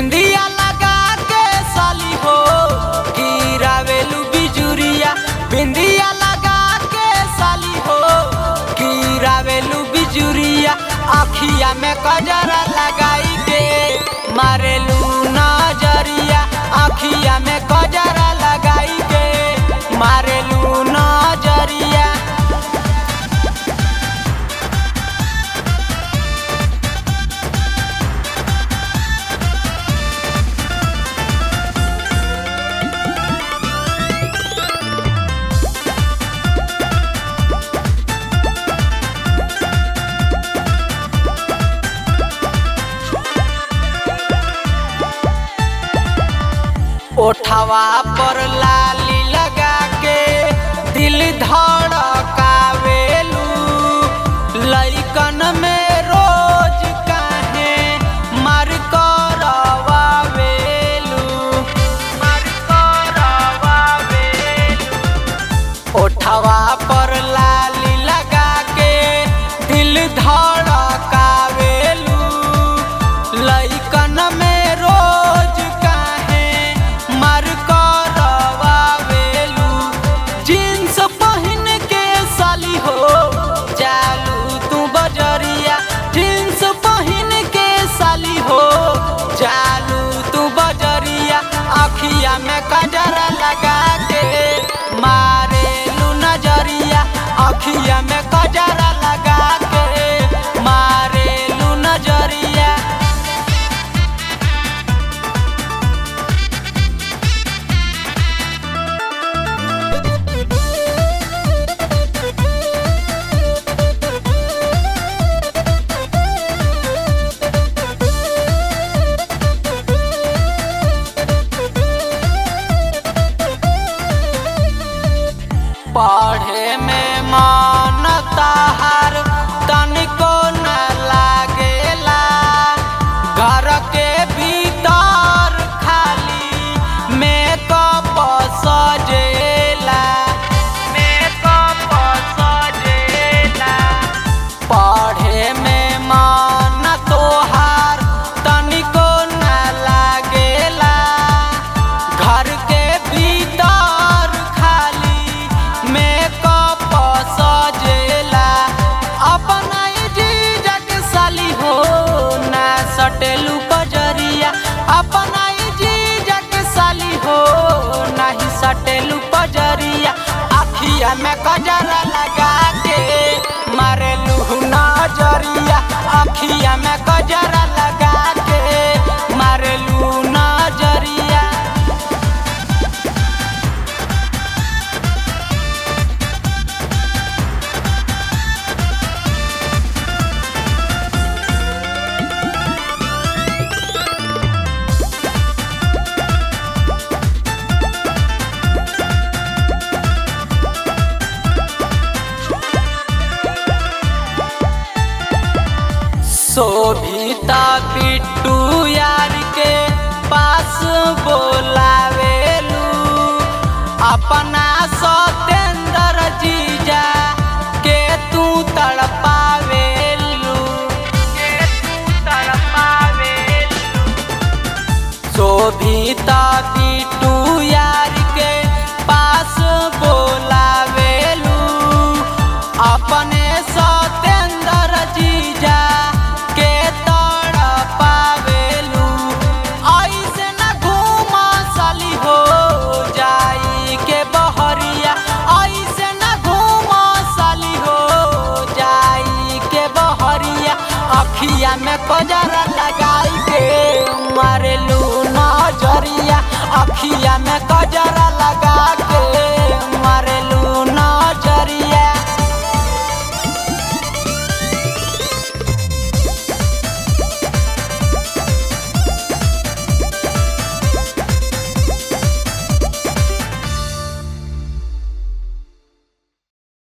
बिंदिया लगा के साली हो गिरावेलू बिजुरिया। बिंदिया लगा के साली हो गिरावेलू बिजुरिया। आखिया में कजरा लगाई के मारेलू नजरिया। आखिया में कजरा लगाई के मारेलू नजरिया। ओठवा पर लाली लगा के दिल धड़कावेलू। लइकन में रोज काहे मार करवावेलू। ओठवा पर लाली लगा के दिल धड़कावेलू। लइकन में रोज काहे मार करवावेलू। जींस पहन के साली हो जालू तू बजरिया। जींस पहन के साली हो जालू तू बजरिया। आखिया में कजरा लगा के मारेलू नजरिया। आखिया में कजरा लगा के मारेलू नजरिया। पढ़े में मन ताहार तनिको न लागेला। घर के भीतर खाली मेकअप सजेला। पढ़े में मन तोहार तनिको न लागेला। घर के भीतर खाली मेकअप सजेला। अपना जीजा के साली हो ना सटेलू पजरिया। अपना जीजा के साली हो नहीं सटेलू पजरिया। आखिया में कजरा लगा के मारेलू नजरिया। आखिया में कजरा लगा के मारेलू नजरिया। शोभिता बिट्टू यार के पास बोलावेलू। अपना सतेंद्र जीजा के तू तड़पावेलू। शोभिता बिट्टू यार के पास बोलावेलू। अपने सतेंद्र जीजा के तड़पावेलू। ऐसे न घूमा साली हो जाई के बहरिया। ऐसे न घूमा साली हो जाई के बहरिया। अखिया में कजरा लगाई के मारेलू नजरिया। अखिया में कजरा